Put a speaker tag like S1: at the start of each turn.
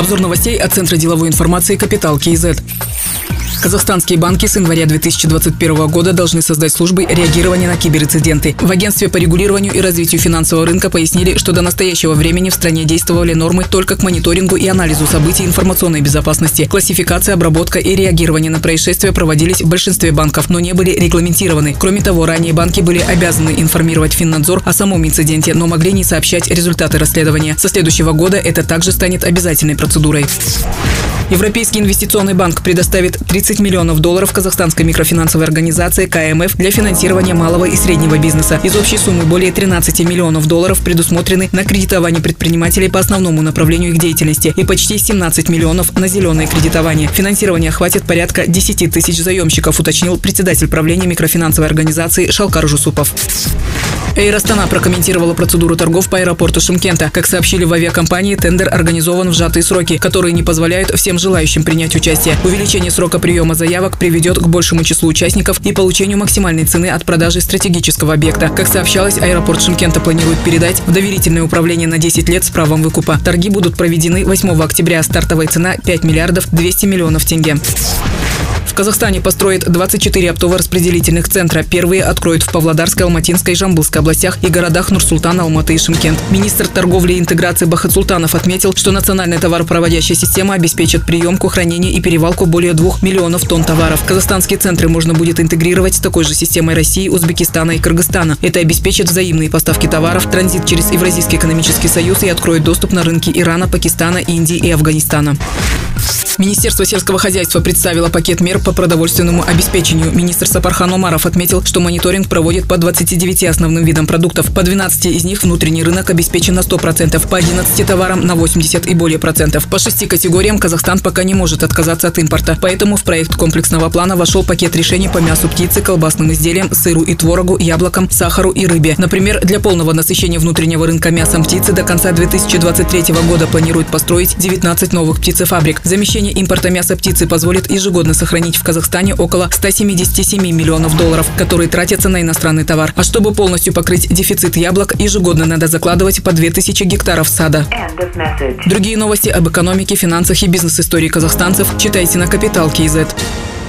S1: Обзор новостей от Центра деловой информации «Капитал КИЗ». Казахстанские банки с января 2021 года должны создать службы реагирования на киберинциденты. В Агентстве по регулированию и развитию финансового рынка пояснили, что до настоящего времени в стране действовали нормы только к мониторингу и анализу событий информационной безопасности. Классификация, обработка и реагирование на происшествия проводились в большинстве банков, но не были регламентированы. Кроме того, ранее банки были обязаны информировать Финнадзор о самом инциденте, но могли не сообщать результаты расследования. Со следующего года это также станет обязательной процедурой. Европейский инвестиционный банк предоставит $30 миллионов казахстанской микрофинансовой организации КМФ для финансирования малого и среднего бизнеса. Из общей суммы более $13 миллионов предусмотрены на кредитование предпринимателей по основному направлению их деятельности и почти 17 миллионов на зеленое кредитование. Финансирование охватит порядка 10 тысяч заемщиков, уточнил председатель правления микрофинансовой организации Шалкар Жусупов. Эйр Астана прокомментировала процедуру торгов по аэропорту Шымкента. Как сообщили в авиакомпании, тендер организован в сжатые сроки, которые не позволяют всем желающим принять участие. Увеличение срока приема заявок приведет к большему числу участников и получению максимальной цены от продажи стратегического объекта. Как сообщалось, аэропорт Шымкента планирует передать в доверительное управление на 10 лет с правом выкупа. Торги будут проведены 8 октября. Стартовая цена – 5 миллиардов 200 миллионов тенге. В Казахстане построят 24 оптово-распределительных центра. Первые откроют в Павлодарской, Алматинской, Жамбылской областях и городах Нур-Султан, Алматы и Шымкент. Министр торговли и интеграции Бахыт Султанов отметил, что национальная товаропроводящая система обеспечит приемку, хранение и перевалку более 2 миллионов тонн товаров. Казахстанские центры можно будет интегрировать с такой же системой России, Узбекистана и Кыргызстана. Это обеспечит взаимные поставки товаров, транзит через Евразийский экономический союз и откроет доступ на рынки Ирана, Пакистана, Индии и Афганистана. Министерство сельского хозяйства представило пакет мер по продовольственному обеспечению. Министр Сапархан Омаров отметил, что мониторинг проводит по 29 основным видам продуктов. По 12 из них внутренний рынок обеспечен на 100%, по 11 товарам на 80 и более процентов. По 6 категориям Казахстан пока не может отказаться от импорта. Поэтому в проект комплексного плана вошел пакет решений по мясу птицы, колбасным изделиям, сыру и творогу, яблокам, сахару и рыбе. Например, для полного насыщения внутреннего рынка мясом птицы до конца 2023 года планируют построить 19 новых птицефабрик. Замещение импорта мяса птицы позволит ежегодно сохранить в Казахстане около $177 миллионов, которые тратятся на иностранный товар. А чтобы полностью покрыть дефицит яблок, ежегодно надо закладывать по 2000 гектаров сада. Другие новости об экономике, финансах и бизнес-истории казахстанцев читайте на Капитал КИЗ.